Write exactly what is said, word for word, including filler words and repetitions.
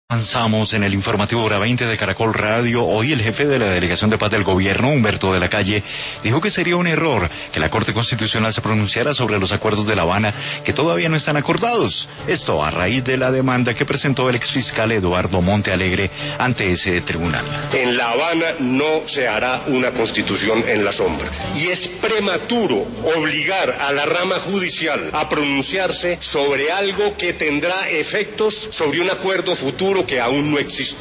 Avanzamos en el informativo hora veinte de Caracol Radio. Hoy el jefe de la Delegación de Paz del Gobierno, Humberto de la Calle, dijo que sería un error que la Corte Constitucional se pronunciara sobre los acuerdos de La Habana que todavía no están acordados. Esto a raíz de la demanda que presentó el exfiscal Eduardo Montealegre ante ese tribunal. En La Habana no se hará una constitución en la sombra. Y es prematuro obligar a la rama judicial a pronunciarse sobre algo que tendrá efectos sobre un acuerdo futuro que aún no existe.